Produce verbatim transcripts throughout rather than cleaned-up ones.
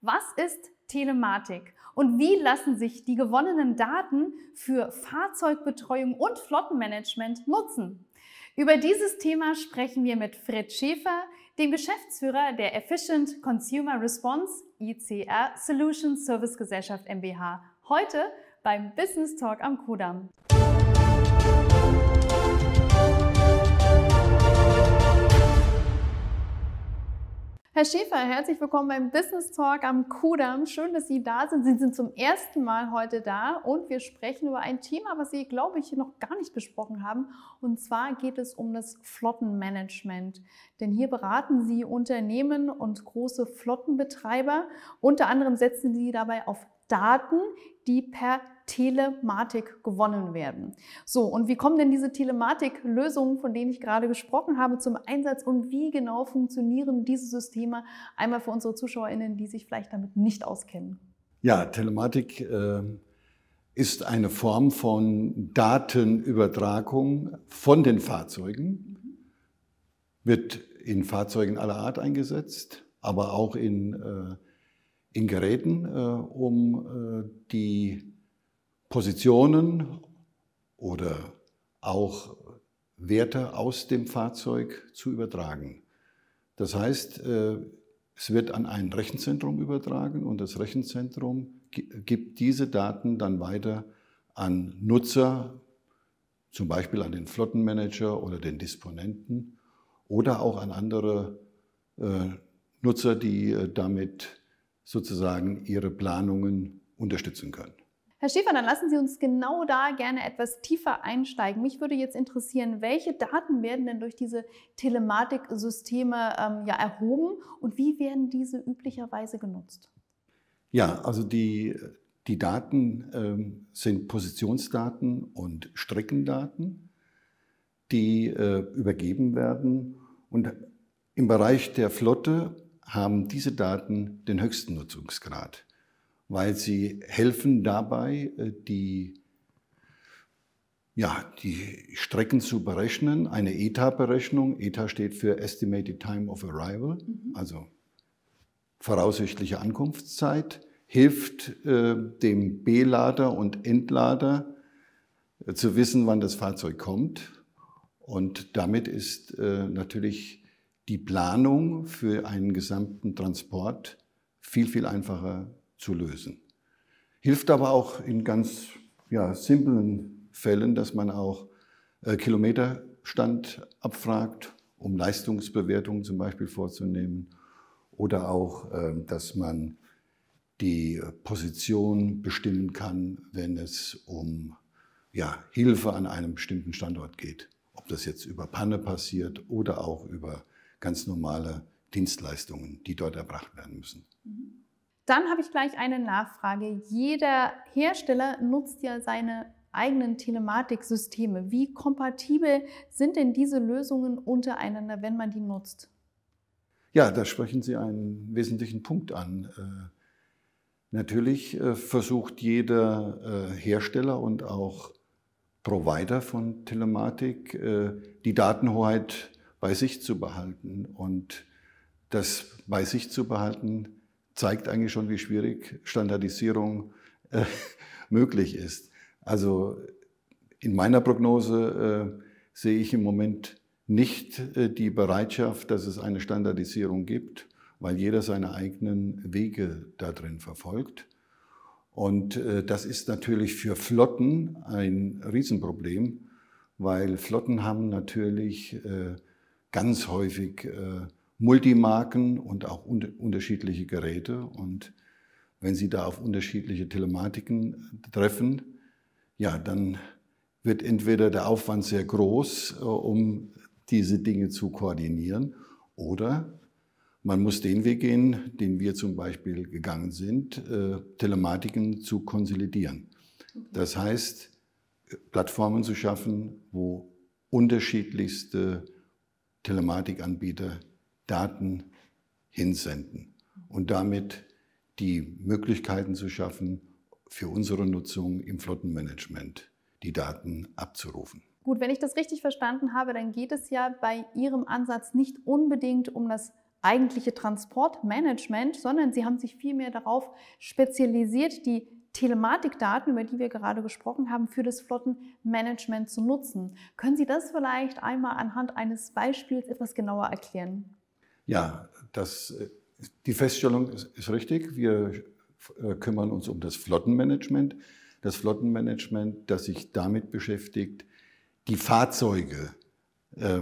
Was ist Telematik und wie lassen sich die gewonnenen Daten für Fahrzeugbetreuung und Flottenmanagement nutzen? Über dieses Thema sprechen wir mit Fritz Schäfer, dem Geschäftsführer der Efficient Consumer Response I C R Solutions Service Gesellschaft GmbH, heute beim Business Talk am Kudamm. Herr Schäfer, herzlich willkommen beim Business Talk am Kudamm. Schön, dass Sie da sind. Sie sind zum ersten Mal heute da und wir sprechen über ein Thema, was Sie, glaube ich, noch gar nicht besprochen haben. Und zwar geht es um das Flottenmanagement. Denn hier beraten Sie Unternehmen und große Flottenbetreiber. Unter anderem setzen Sie dabei auf Daten, die per Telematik gewonnen werden. So, und wie kommen denn diese Telematiklösungen, von denen ich gerade gesprochen habe, zum Einsatz und wie genau funktionieren diese Systeme? Einmal für unsere ZuschauerInnen, die sich vielleicht damit nicht auskennen. Ja, Telematik äh, ist eine Form von Datenübertragung von den Fahrzeugen, wird in Fahrzeugen aller Art eingesetzt, aber auch in, äh, in Geräten, äh, um äh, die Positionen oder auch Werte aus dem Fahrzeug zu übertragen. Das heißt, es wird an ein Rechenzentrum übertragen und das Rechenzentrum gibt diese Daten dann weiter an Nutzer, zum Beispiel an den Flottenmanager oder den Disponenten oder auch an andere Nutzer, die damit sozusagen ihre Planungen unterstützen können. Herr Schäfer, dann lassen Sie uns genau da gerne etwas tiefer einsteigen. Mich würde jetzt interessieren, welche Daten werden denn durch diese Telematiksysteme ähm, ja, erhoben und wie werden diese üblicherweise genutzt? Ja, also die, die Daten ähm, sind Positionsdaten und Streckendaten, die äh, übergeben werden. Und im Bereich der Flotte haben diese Daten den höchsten Nutzungsgrad, weil sie helfen dabei, die, ja, die Strecken zu berechnen. Eine E T A-Berechnung, E T A steht für Estimated Time of Arrival, mhm. also voraussichtliche Ankunftszeit, hilft äh, dem Belader und Entlader äh, zu wissen, wann das Fahrzeug kommt. Und damit ist äh, natürlich die Planung für einen gesamten Transport viel, viel einfacher zu lösen. Hilft aber auch in ganz ja, simplen Fällen, dass man auch äh, Kilometerstand abfragt, um Leistungsbewertungen zum Beispiel vorzunehmen, oder auch, äh, dass man die Position bestimmen kann, wenn es um ja, Hilfe an einem bestimmten Standort geht. Ob das jetzt über Panne passiert oder auch über ganz normale Dienstleistungen, die dort erbracht werden müssen. Mhm. Dann habe ich gleich eine Nachfrage. Jeder Hersteller nutzt ja seine eigenen Telematiksysteme. Wie kompatibel sind denn diese Lösungen untereinander, wenn man die nutzt? Ja, da sprechen Sie einen wesentlichen Punkt an. Äh, natürlich äh, versucht jeder äh, Hersteller und auch Provider von Telematik, äh, die Datenhoheit bei sich zu behalten. Und das bei sich zu behalten zeigt eigentlich schon, wie schwierig Standardisierung äh, möglich ist. Also in meiner Prognose äh, sehe ich im Moment nicht äh, die Bereitschaft, dass es eine Standardisierung gibt, weil jeder seine eigenen Wege da drin verfolgt. Und äh, das ist natürlich für Flotten ein Riesenproblem, weil Flotten haben natürlich äh, ganz häufig äh, Multimarken und auch un unterschiedliche Geräte. Und wenn Sie da auf unterschiedliche Telematiken treffen, ja, dann wird entweder der Aufwand sehr groß, äh, um diese Dinge zu koordinieren, oder man muss den Weg gehen, den wir zum Beispiel gegangen sind, äh, Telematiken zu konsolidieren. Okay. Das heißt, Plattformen zu schaffen, wo unterschiedlichste Telematikanbieter Daten hinsenden und damit die Möglichkeiten zu schaffen, für unsere Nutzung im Flottenmanagement die Daten abzurufen. Gut, wenn ich das richtig verstanden habe, dann geht es ja bei Ihrem Ansatz nicht unbedingt um das eigentliche Transportmanagement, sondern Sie haben sich vielmehr darauf spezialisiert, die Telematikdaten, über die wir gerade gesprochen haben, für das Flottenmanagement zu nutzen. Können Sie das vielleicht einmal anhand eines Beispiels etwas genauer erklären? Ja, das, die Feststellung ist, ist richtig. Wir äh, kümmern uns um das Flottenmanagement. Das Flottenmanagement, das sich damit beschäftigt, die Fahrzeuge äh,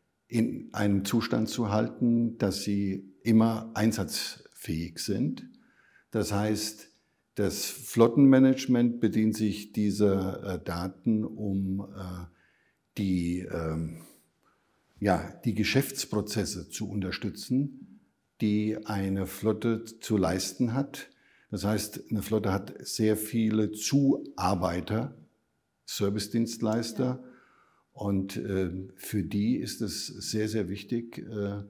in einem Zustand zu halten, dass sie immer einsatzfähig sind. Das heißt, das Flottenmanagement bedient sich dieser äh, Daten, um äh, die, äh, ja, die Geschäftsprozesse zu unterstützen, die eine Flotte zu leisten hat. Das heißt, eine Flotte hat sehr viele Zuarbeiter, Servicedienstleister, ja. Und äh, für die ist es sehr, sehr wichtig, äh,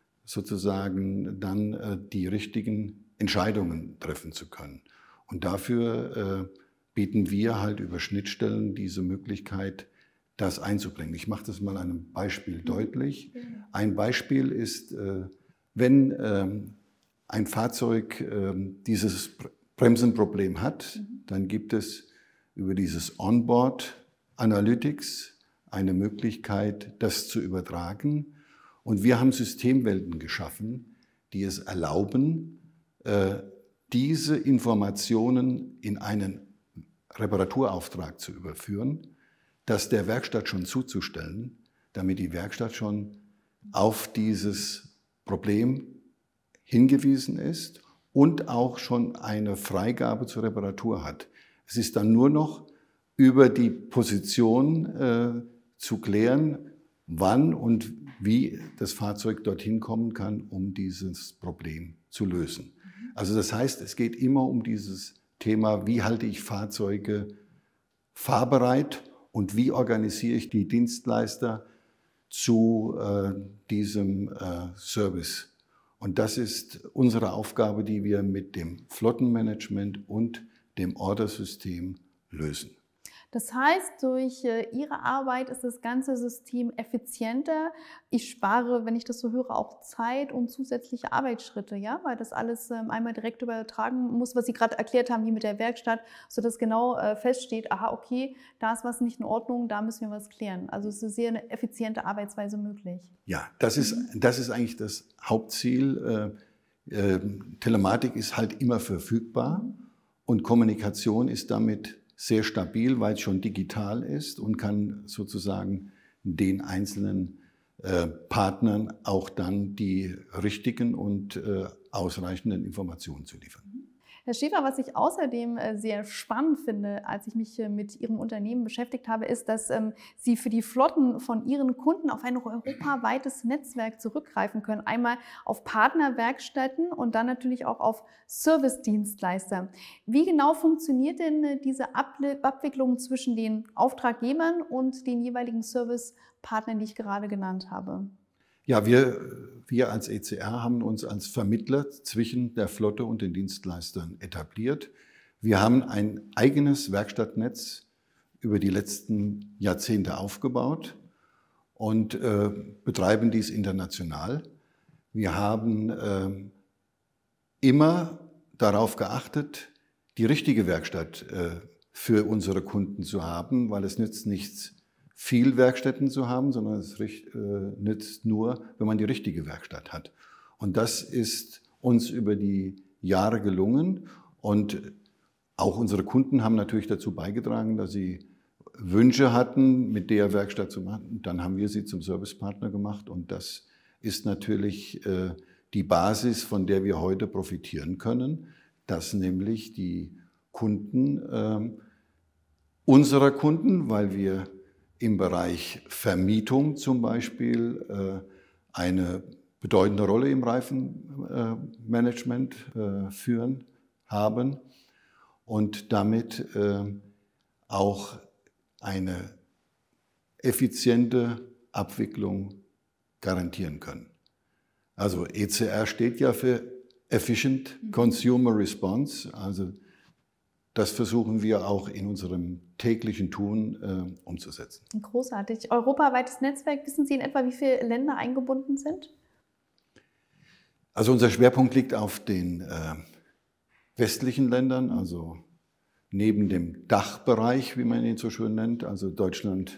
sozusagen dann äh, die richtigen Entscheidungen treffen zu können. Und dafür äh, bieten wir halt über Schnittstellen diese Möglichkeit, das einzubringen. Ich mache das mal an einem Beispiel mhm. deutlich. Ein Beispiel ist, äh, wenn äh, ein Fahrzeug äh, dieses Bremsenproblem hat, mhm. dann gibt es über dieses Onboard Analytics eine Möglichkeit, das zu übertragen. Und wir haben Systemwelten geschaffen, die es erlauben, äh, diese Informationen in einen Reparaturauftrag zu überführen, das der Werkstatt schon zuzustellen, damit die Werkstatt schon auf dieses Problem hingewiesen ist und auch schon eine Freigabe zur Reparatur hat. Es ist dann nur noch über die Position äh, zu klären, wann und wie das Fahrzeug dorthin kommen kann, um dieses Problem zu lösen. Also das heißt, es geht immer um dieses Thema, wie halte ich Fahrzeuge fahrbereit und wie organisiere ich die Dienstleister zu äh, diesem äh, Service. Und das ist unsere Aufgabe, die wir mit dem Flottenmanagement und dem Ordersystem lösen. Das heißt, durch Ihre Arbeit ist das ganze System effizienter. Ich spare, wenn ich das so höre, auch Zeit und zusätzliche Arbeitsschritte, ja, weil das alles einmal direkt übertragen muss, was Sie gerade erklärt haben, wie mit der Werkstatt, sodass genau feststeht, aha, okay, da ist was nicht in Ordnung, da müssen wir was klären. Also es ist eine sehr effiziente Arbeitsweise möglich. Ja, das ist, das ist eigentlich das Hauptziel. Äh, äh, Telematik ist halt immer verfügbar und Kommunikation ist damit sehr stabil, weil es schon digital ist und kann sozusagen den einzelnen äh, Partnern auch dann die richtigen und äh, ausreichenden Informationen zu liefern. Herr Schäfer, was ich außerdem sehr spannend finde, als ich mich mit Ihrem Unternehmen beschäftigt habe, ist, dass Sie für die Flotten von Ihren Kunden auf ein europaweites Netzwerk zurückgreifen können. Einmal auf Partnerwerkstätten und dann natürlich auch auf Servicedienstleister. Wie genau funktioniert denn diese Abwicklung zwischen den Auftraggebern und den jeweiligen Servicepartnern, die ich gerade genannt habe? Ja, wir, wir als E C R haben uns als Vermittler zwischen der Flotte und den Dienstleistern etabliert. Wir haben ein eigenes Werkstattnetz über die letzten Jahrzehnte aufgebaut und äh, betreiben dies international. Wir haben äh, immer darauf geachtet, die richtige Werkstatt äh, für unsere Kunden zu haben, weil es nützt nichts, viel Werkstätten zu haben, sondern es äh, nützt nur, wenn man die richtige Werkstatt hat. Und das ist uns über die Jahre gelungen. Und auch unsere Kunden haben natürlich dazu beigetragen, dass sie Wünsche hatten, mit der Werkstatt zu machen. Und dann haben wir sie zum Servicepartner gemacht. Und das ist natürlich äh, die Basis, von der wir heute profitieren können, dass nämlich die Kunden äh, unserer Kunden, weil wir im Bereich Vermietung zum Beispiel äh, eine bedeutende Rolle im Reifenmanagement äh, führen haben und damit äh, auch eine effiziente Abwicklung garantieren können. Also E C R steht ja für Efficient Consumer Response, also das versuchen wir auch in unserem täglichen Tun äh, umzusetzen. Großartig. Europaweites Netzwerk, wissen Sie in etwa, wie viele Länder eingebunden sind? Also unser Schwerpunkt liegt auf den äh, westlichen Ländern, also neben dem Dachbereich, wie man ihn so schön nennt, also Deutschland,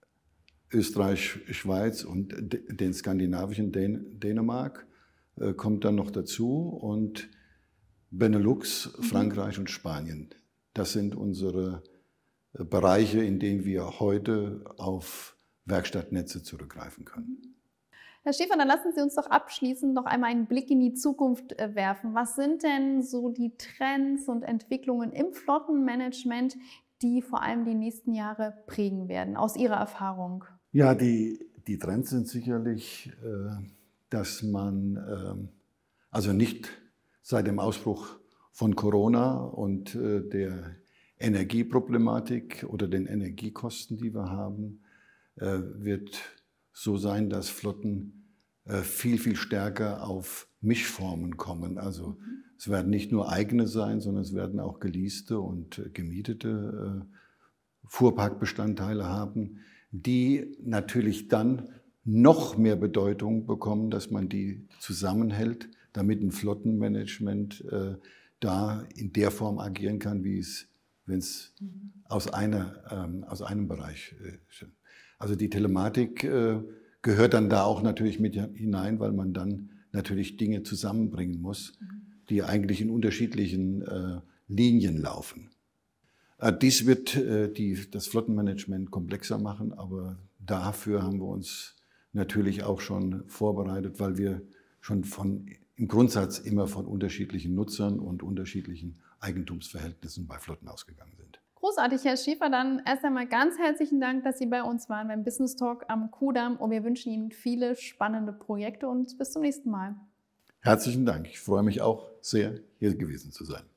Österreich, Schweiz und den skandinavischen Dän Dänemark, äh, kommt dann noch dazu und Benelux, Frankreich und Spanien. Das sind unsere äh, Bereiche, in denen wir heute auf Werkstattnetze zurückgreifen können. Herr Schäfer, dann lassen Sie uns doch abschließend noch einmal einen Blick in die Zukunft werfen. Was sind denn so die Trends und Entwicklungen im Flottenmanagement, die vor allem die nächsten Jahre prägen werden, aus Ihrer Erfahrung? Ja, die, die Trends sind sicherlich, äh, dass man, äh, also nicht seit dem Ausbruch von Corona und äh, der Energieproblematik oder den Energiekosten, die wir haben, äh, wird so sein, dass Flotten äh, viel, viel stärker auf Mischformen kommen. Also mhm. es werden nicht nur eigene sein, sondern es werden auch geleaste und äh, gemietete äh, Fuhrparkbestandteile haben, die natürlich dann noch mehr Bedeutung bekommen, dass man die zusammenhält, damit ein Flottenmanagement äh, da in der Form agieren kann, wie es, wenn es mhm. aus, einer, ähm, aus einem Bereich äh, Also die Telematik äh, gehört dann da auch natürlich mit hinein, weil man dann natürlich Dinge zusammenbringen muss, mhm. die eigentlich in unterschiedlichen äh, Linien laufen. Äh, dies wird äh, die, das Flottenmanagement komplexer machen, aber dafür haben wir uns natürlich auch schon vorbereitet, weil wir schon von, im Grundsatz immer von unterschiedlichen Nutzern und unterschiedlichen Eigentumsverhältnissen bei Flotten ausgegangen sind. Großartig, Herr Schäfer. Dann erst einmal ganz herzlichen Dank, dass Sie bei uns waren beim Business Talk am Kudamm und wir wünschen Ihnen viele spannende Projekte und bis zum nächsten Mal. Herzlichen Dank. Ich freue mich auch sehr, hier gewesen zu sein.